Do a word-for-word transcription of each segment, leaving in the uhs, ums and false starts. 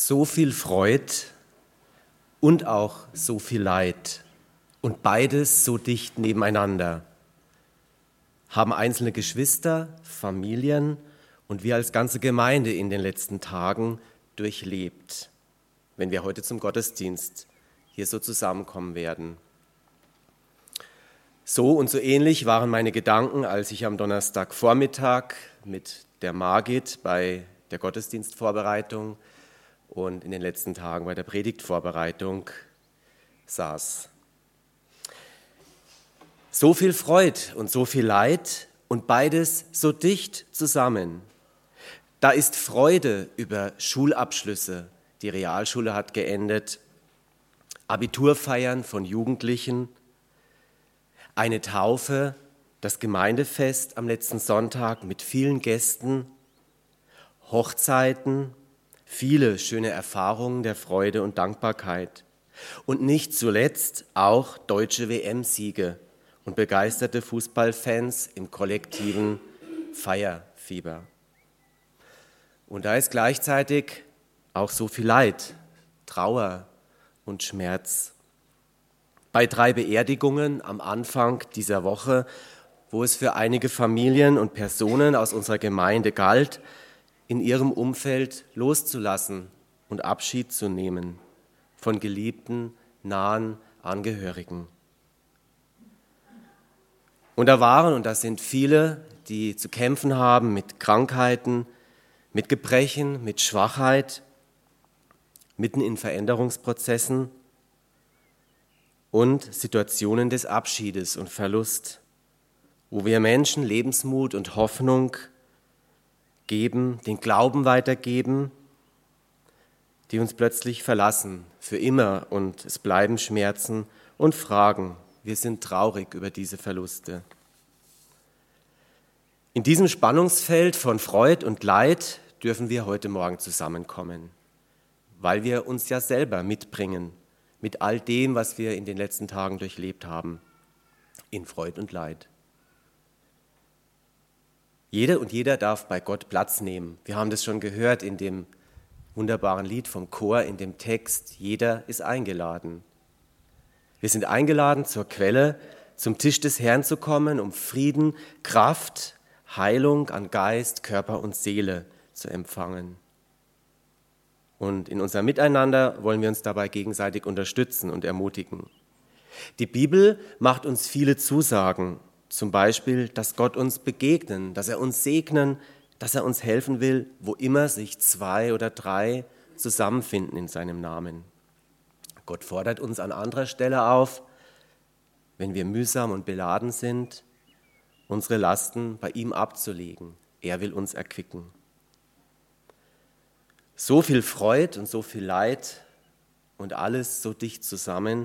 So viel Freud und auch so viel Leid und beides so dicht nebeneinander haben einzelne Geschwister, Familien und wir als ganze Gemeinde in den letzten Tagen durchlebt, wenn wir heute zum Gottesdienst hier so zusammenkommen werden. So und so ähnlich waren meine Gedanken, als ich am Donnerstagvormittag mit der Margit bei der Gottesdienstvorbereitung und in den letzten Tagen bei der Predigtvorbereitung saß. So viel Freude und so viel Leid und beides so dicht zusammen. Da ist Freude über Schulabschlüsse, die Realschule hat geendet, Abiturfeiern von Jugendlichen, eine Taufe, das Gemeindefest am letzten Sonntag mit vielen Gästen, Hochzeiten, viele schöne Erfahrungen der Freude und Dankbarkeit und nicht zuletzt auch deutsche W M-Siege und begeisterte Fußballfans im kollektiven Feierfieber. Und da ist gleichzeitig auch so viel Leid, Trauer und Schmerz. Bei drei Beerdigungen am Anfang dieser Woche, wo es für einige Familien und Personen aus unserer Gemeinde galt, in ihrem Umfeld loszulassen und Abschied zu nehmen von geliebten, nahen Angehörigen. Und da waren, und das sind viele, die zu kämpfen haben mit Krankheiten, mit Gebrechen, mit Schwachheit, mitten in Veränderungsprozessen und Situationen des Abschiedes und Verlust, wo wir Menschen Lebensmut und Hoffnung geben, den Glauben weitergeben, die uns plötzlich verlassen, für immer, und es bleiben Schmerzen und Fragen. Wir sind traurig über diese Verluste. In diesem Spannungsfeld von Freud und Leid dürfen wir heute Morgen zusammenkommen, weil wir uns ja selber mitbringen mit all dem, was wir in den letzten Tagen durchlebt haben, in Freud und Leid. Jede und jeder darf bei Gott Platz nehmen. Wir haben das schon gehört in dem wunderbaren Lied vom Chor, in dem Text. Jeder ist eingeladen. Wir sind eingeladen, zur Quelle, zum Tisch des Herrn zu kommen, um Frieden, Kraft, Heilung an Geist, Körper und Seele zu empfangen. Und in unserem Miteinander wollen wir uns dabei gegenseitig unterstützen und ermutigen. Die Bibel macht uns viele Zusagen, zum Beispiel, dass Gott uns begegnen, dass er uns segnen, dass er uns helfen will, wo immer sich zwei oder drei zusammenfinden in seinem Namen. Gott fordert uns an anderer Stelle auf, wenn wir mühsam und beladen sind, unsere Lasten bei ihm abzulegen. Er will uns erquicken. So viel Freude und so viel Leid und alles so dicht zusammen.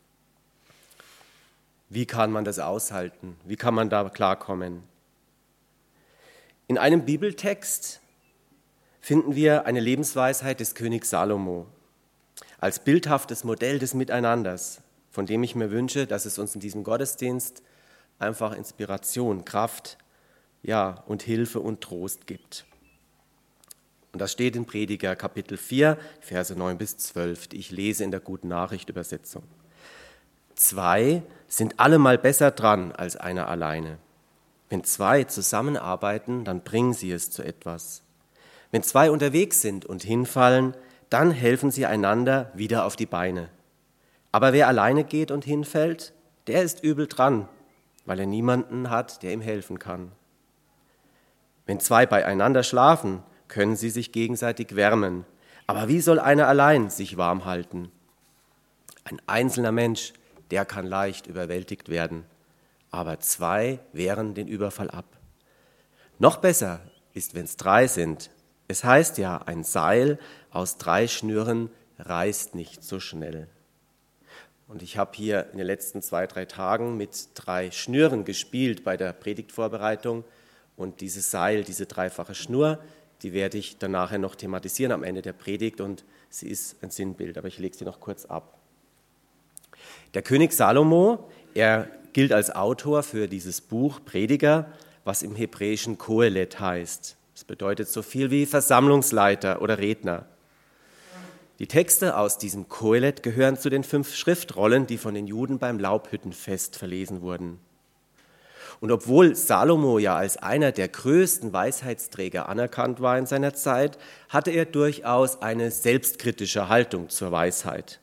Wie kann man das aushalten? Wie kann man da klarkommen? In einem Bibeltext finden wir eine Lebensweisheit des Königs Salomo als bildhaftes Modell des Miteinanders, von dem ich mir wünsche, dass es uns in diesem Gottesdienst einfach Inspiration, Kraft, ja, und Hilfe und Trost gibt. Und das steht in Prediger Kapitel vier, Verse neun bis zwölf, die ich lese in der Guten Nachricht Übersetzung. Zwei sind allemal besser dran als einer alleine. Wenn zwei zusammenarbeiten, dann bringen sie es zu etwas. Wenn zwei unterwegs sind und hinfallen, dann helfen sie einander wieder auf die Beine. Aber wer alleine geht und hinfällt, der ist übel dran, weil er niemanden hat, der ihm helfen kann. Wenn zwei beieinander schlafen, können sie sich gegenseitig wärmen. Aber wie soll einer allein sich warm halten? Ein einzelner Mensch, der kann leicht überwältigt werden, aber zwei wehren den Überfall ab. Noch besser ist, wenn es drei sind. Es heißt ja, ein Seil aus drei Schnüren reißt nicht so schnell. Und ich habe hier in den letzten zwei, drei Tagen mit drei Schnüren gespielt bei der Predigtvorbereitung. Und dieses Seil, diese dreifache Schnur, die werde ich dann nachher noch thematisieren am Ende der Predigt. Und sie ist ein Sinnbild, aber ich lege sie noch kurz ab. Der König Salomo, er gilt als Autor für dieses Buch Prediger, was im Hebräischen Kohelet heißt. Das bedeutet so viel wie Versammlungsleiter oder Redner. Die Texte aus diesem Kohelet gehören zu den fünf Schriftrollen, die von den Juden beim Laubhüttenfest verlesen wurden. Und obwohl Salomo ja als einer der größten Weisheitsträger anerkannt war in seiner Zeit, hatte er durchaus eine selbstkritische Haltung zur Weisheit.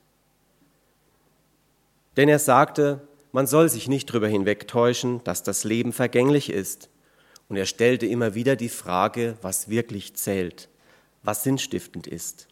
Denn er sagte, man soll sich nicht darüber hinwegtäuschen, dass das Leben vergänglich ist. Und er stellte immer wieder die Frage, was wirklich zählt, was sinnstiftend ist.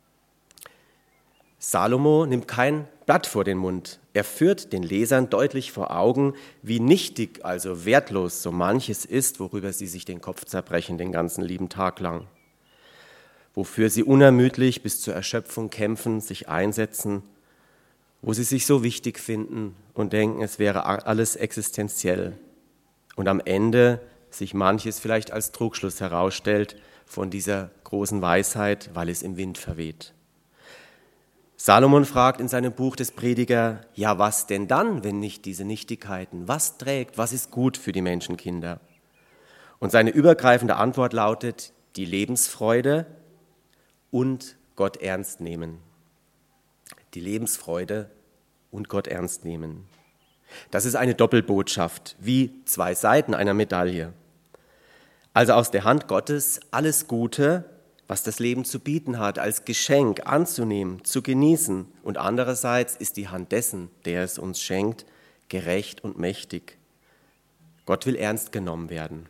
Salomo nimmt kein Blatt vor den Mund. Er führt den Lesern deutlich vor Augen, wie nichtig, also wertlos so manches ist, worüber sie sich den Kopf zerbrechen den ganzen lieben Tag lang. Wofür sie unermüdlich bis zur Erschöpfung kämpfen, sich einsetzen, wo sie sich so wichtig finden und denken, es wäre alles existenziell. Und am Ende sich manches vielleicht als Trugschluss herausstellt von dieser großen Weisheit, weil es im Wind verweht. Salomon fragt in seinem Buch des Prediger, ja was denn dann, wenn nicht diese Nichtigkeiten? Was trägt, was ist gut für die Menschenkinder? Und seine übergreifende Antwort lautet, die Lebensfreude und Gott ernst nehmen. Die Lebensfreude und Gott ernst nehmen. Das ist eine Doppelbotschaft, wie zwei Seiten einer Medaille. Also aus der Hand Gottes alles Gute, was das Leben zu bieten hat, als Geschenk anzunehmen, zu genießen. Und andererseits ist die Hand dessen, der es uns schenkt, gerecht und mächtig. Gott will ernst genommen werden.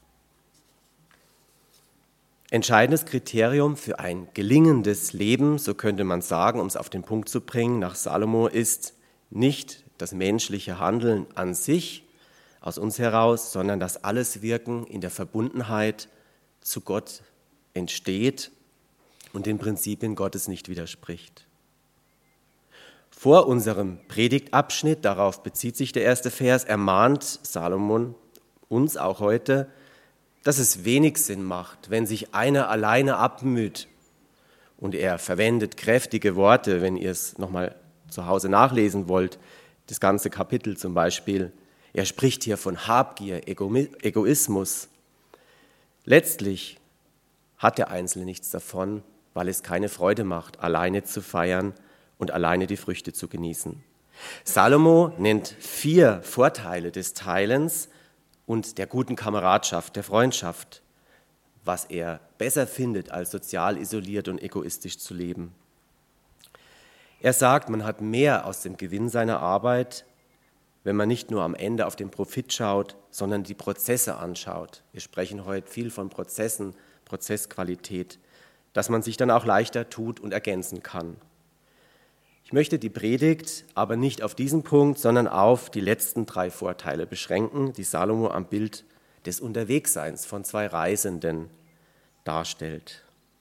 Entscheidendes Kriterium für ein gelingendes Leben, so könnte man sagen, um es auf den Punkt zu bringen, nach Salomo ist nicht das menschliche Handeln an sich aus uns heraus, sondern dass alles Wirken in der Verbundenheit zu Gott entsteht und den Prinzipien Gottes nicht widerspricht. Vor unserem Predigtabschnitt, darauf bezieht sich der erste Vers, ermahnt Salomon uns auch heute, dass es wenig Sinn macht, wenn sich einer alleine abmüht. Und er verwendet kräftige Worte, wenn ihr es nochmal zu Hause nachlesen wollt, das ganze Kapitel zum Beispiel. Er spricht hier von Habgier, Egoismus. Letztlich hat der Einzelne nichts davon, weil es keine Freude macht, alleine zu feiern und alleine die Früchte zu genießen. Salomo nennt vier Vorteile des Teilens und der guten Kameradschaft, der Freundschaft, was er besser findet, als sozial isoliert und egoistisch zu leben. Er sagt, man hat mehr aus dem Gewinn seiner Arbeit, wenn man nicht nur am Ende auf den Profit schaut, sondern die Prozesse anschaut. Wir sprechen heute viel von Prozessen, Prozessqualität, dass man sich dann auch leichter tut und ergänzen kann. Ich möchte die Predigt aber nicht auf diesen Punkt, sondern auf die letzten drei Vorteile beschränken, die Salomo am Bild des Unterwegsseins von zwei Reisenden darstellt.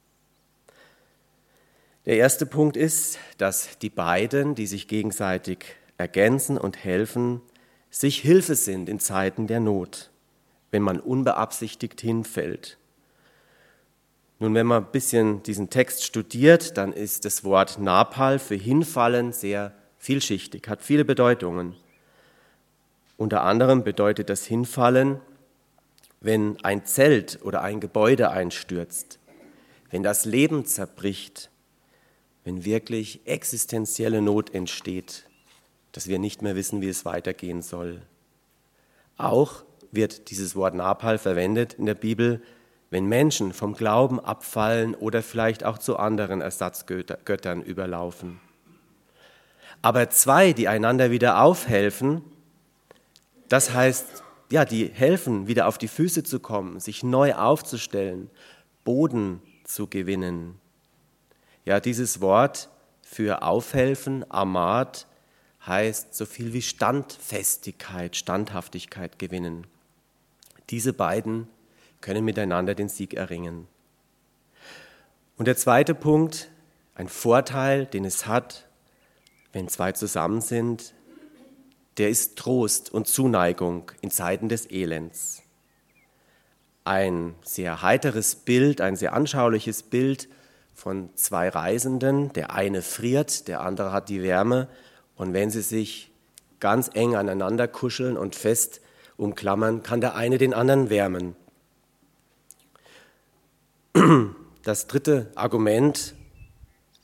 Der erste Punkt ist, dass die beiden, die sich gegenseitig ergänzen und helfen, sich Hilfe sind in Zeiten der Not, wenn man unbeabsichtigt hinfällt. Nun, wenn man ein bisschen diesen Text studiert, dann ist das Wort Napal für hinfallen sehr vielschichtig, hat viele Bedeutungen. Unter anderem bedeutet das Hinfallen, wenn ein Zelt oder ein Gebäude einstürzt, wenn das Leben zerbricht, wenn wirklich existenzielle Not entsteht, dass wir nicht mehr wissen, wie es weitergehen soll. Auch wird dieses Wort Napal verwendet in der Bibel, wenn Menschen vom Glauben abfallen oder vielleicht auch zu anderen Ersatzgöttern überlaufen. Aber zwei, die einander wieder aufhelfen, das heißt, ja, die helfen, wieder auf die Füße zu kommen, sich neu aufzustellen, Boden zu gewinnen. Ja, dieses Wort für aufhelfen, Amad, heißt so viel wie Standfestigkeit, Standhaftigkeit gewinnen. Diese beiden können miteinander den Sieg erringen. Und der zweite Punkt, ein Vorteil, den es hat, wenn zwei zusammen sind, der ist Trost und Zuneigung in Zeiten des Elends. Ein sehr heiteres Bild, ein sehr anschauliches Bild von zwei Reisenden. Der eine friert, der andere hat die Wärme. Und wenn sie sich ganz eng aneinander kuscheln und fest umklammern, kann der eine den anderen wärmen. Das dritte Argument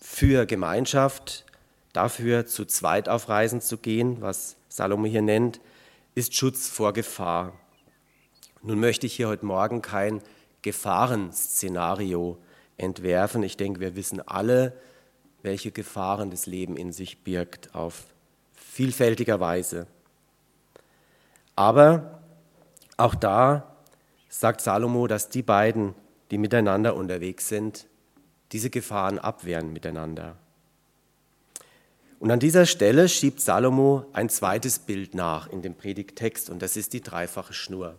für Gemeinschaft, dafür zu zweit auf Reisen zu gehen, was Salomo hier nennt, ist Schutz vor Gefahr. Nun möchte ich hier heute Morgen kein Gefahrenszenario entwerfen. Ich denke, wir wissen alle, welche Gefahren das Leben in sich birgt, auf vielfältiger Weise. Aber auch da sagt Salomo, dass die beiden, die miteinander unterwegs sind, diese Gefahren abwehren miteinander. Und an dieser Stelle schiebt Salomo ein zweites Bild nach in dem Predigttext, und das ist die dreifache Schnur.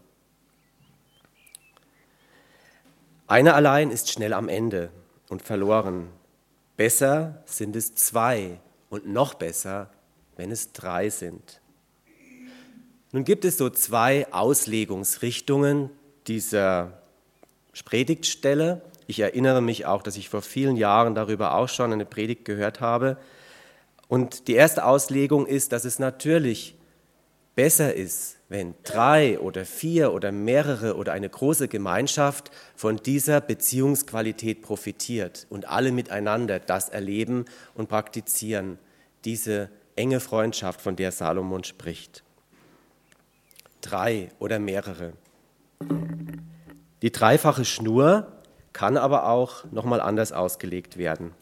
Eine allein ist schnell am Ende und verloren. Besser sind es zwei und noch besser, wenn es drei sind. Nun gibt es so zwei Auslegungsrichtungen dieser Predigtstelle. Ich erinnere mich auch, dass ich vor vielen Jahren darüber auch schon eine Predigt gehört habe. Und die erste Auslegung ist, dass es natürlich besser ist, wenn drei oder vier oder mehrere oder eine große Gemeinschaft von dieser Beziehungsqualität profitiert und alle miteinander das erleben und praktizieren, diese enge Freundschaft, von der Salomon spricht. Drei oder mehrere. Die dreifache Schnur kann aber auch nochmal anders ausgelegt werden.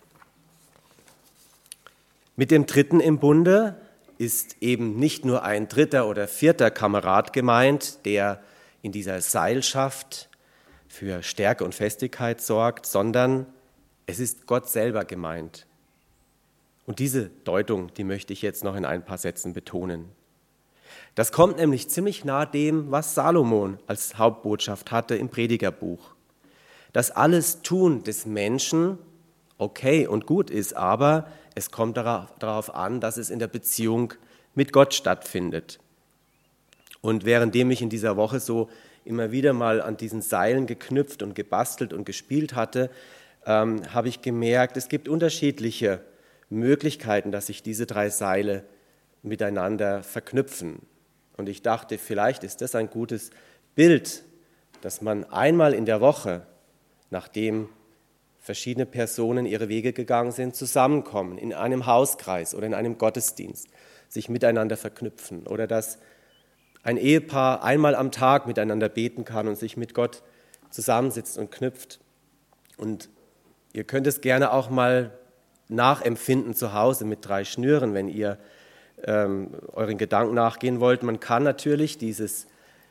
Mit dem Dritten im Bunde ist eben nicht nur ein dritter oder vierter Kamerad gemeint, der in dieser Seilschaft für Stärke und Festigkeit sorgt, sondern es ist Gott selber gemeint. Und diese Deutung, die möchte ich jetzt noch in ein paar Sätzen betonen. Das kommt nämlich ziemlich nahe dem, was Salomon als Hauptbotschaft hatte im Predigerbuch. Das alles Tun des Menschen okay und gut ist, aber es kommt darauf an, dass es in der Beziehung mit Gott stattfindet. Und währenddem ich in dieser Woche so immer wieder mal an diesen Seilen geknüpft und gebastelt und gespielt hatte, ähm, habe ich gemerkt, es gibt unterschiedliche Möglichkeiten, dass sich diese drei Seile miteinander verknüpfen. Und ich dachte, vielleicht ist das ein gutes Bild, dass man einmal in der Woche, nachdem verschiedene Personen ihre Wege gegangen sind, zusammenkommen in einem Hauskreis oder in einem Gottesdienst, sich miteinander verknüpfen, oder dass ein Ehepaar einmal am Tag miteinander beten kann und sich mit Gott zusammensitzt und knüpft. Und ihr könnt es gerne auch mal nachempfinden zu Hause mit drei Schnüren, wenn ihr ähm, euren Gedanken nachgehen wollt. Man kann natürlich dieses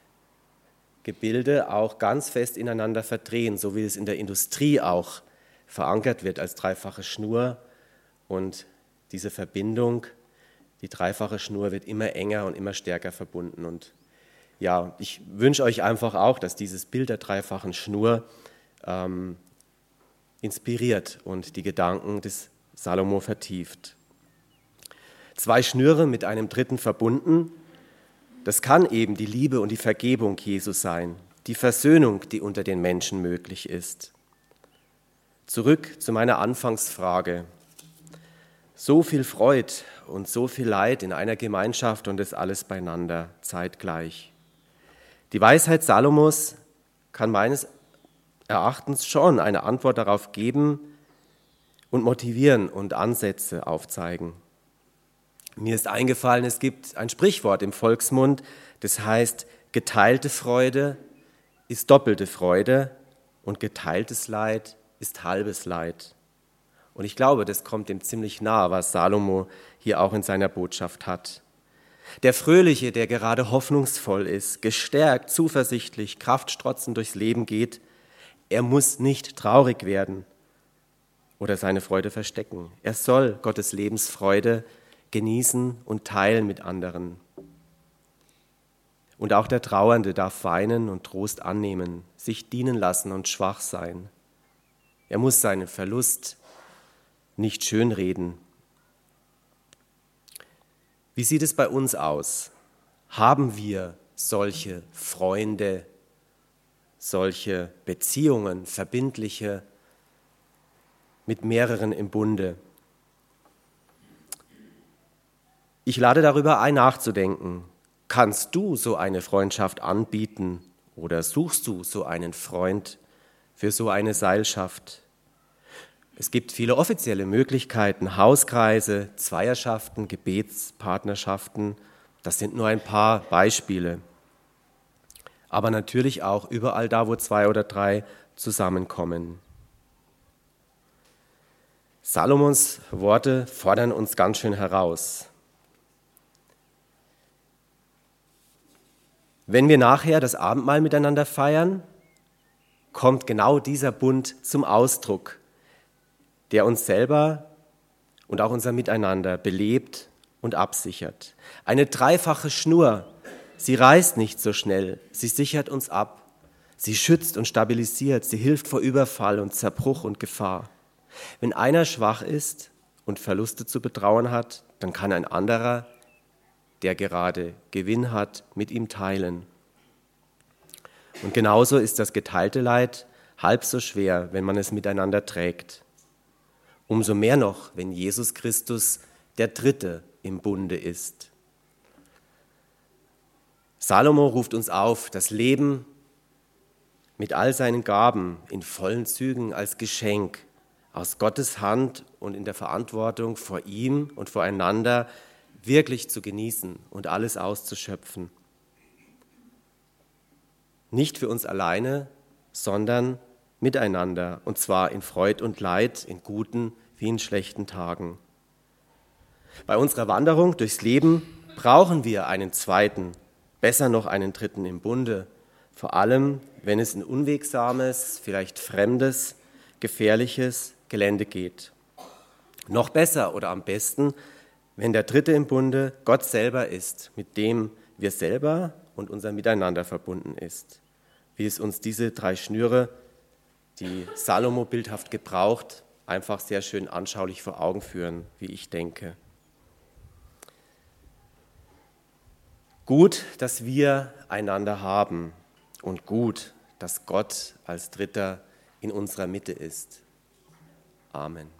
Gebilde auch ganz fest ineinander verdrehen, so wie es in der Industrie auch verankert wird als dreifache Schnur. Und diese Verbindung, die dreifache Schnur, wird immer enger und immer stärker verbunden. Und ja, ich wünsche euch einfach auch, dass dieses Bild der dreifachen Schnur ähm, inspiriert und die Gedanken des Salomo vertieft. Zwei Schnüre mit einem dritten verbunden, das kann eben die Liebe und die Vergebung Jesu sein, die Versöhnung, die unter den Menschen möglich ist. Zurück zu meiner Anfangsfrage. So viel Freude und so viel Leid in einer Gemeinschaft und das alles beieinander, zeitgleich. Die Weisheit Salomos kann meines Erachtens schon eine Antwort darauf geben und motivieren und Ansätze aufzeigen. Mir ist eingefallen, es gibt ein Sprichwort im Volksmund, das heißt, geteilte Freude ist doppelte Freude und geteiltes Leid ist halbes Leid. Und ich glaube, das kommt dem ziemlich nahe, was Salomo hier auch in seiner Botschaft hat. Der Fröhliche, der gerade hoffnungsvoll ist, gestärkt, zuversichtlich, kraftstrotzend durchs Leben geht, er muss nicht traurig werden oder seine Freude verstecken. Er soll Gottes Lebensfreude genießen und teilen mit anderen. Und auch der Trauernde darf weinen und Trost annehmen, sich dienen lassen und schwach sein. Er muss seinen Verlust nicht schönreden. Wie sieht es bei uns aus? Haben wir solche Freunde, solche Beziehungen, verbindliche, mit mehreren im Bunde? Ich lade darüber ein, nachzudenken. Kannst du so eine Freundschaft anbieten oder suchst du so einen Freund für so eine Seilschaft? Es gibt viele offizielle Möglichkeiten, Hauskreise, Zweierschaften, Gebetspartnerschaften. Das sind nur ein paar Beispiele. Aber natürlich auch überall da, wo zwei oder drei zusammenkommen. Salomons Worte fordern uns ganz schön heraus. Wenn wir nachher das Abendmahl miteinander feiern, kommt genau dieser Bund zum Ausdruck, der uns selber und auch unser Miteinander belebt und absichert. Eine dreifache Schnur, sie reißt nicht so schnell, sie sichert uns ab, sie schützt und stabilisiert, sie hilft vor Überfall und Zerbruch und Gefahr. Wenn einer schwach ist und Verluste zu betrauern hat, dann kann ein anderer, der gerade Gewinn hat, mit ihm teilen. Und genauso ist das geteilte Leid halb so schwer, wenn man es miteinander trägt. Umso mehr noch, wenn Jesus Christus der Dritte im Bunde ist. Salomo ruft uns auf, das Leben mit all seinen Gaben in vollen Zügen als Geschenk aus Gottes Hand und in der Verantwortung vor ihm und voreinander wirklich zu genießen und alles auszuschöpfen. Nicht für uns alleine, sondern miteinander, und zwar in Freud und Leid, in guten wie in schlechten Tagen. Bei unserer Wanderung durchs Leben brauchen wir einen zweiten, besser noch einen dritten im Bunde, vor allem wenn es in unwegsames, vielleicht fremdes, gefährliches Gelände geht. Noch besser oder am besten, wenn der Dritte im Bunde Gott selber ist, mit dem wir selber und unser Miteinander verbunden ist. Wie es uns diese drei Schnüre, die Salomo bildhaft gebraucht, einfach sehr schön anschaulich vor Augen führen, wie ich denke. Gut, dass wir einander haben und gut, dass Gott als Dritter in unserer Mitte ist. Amen.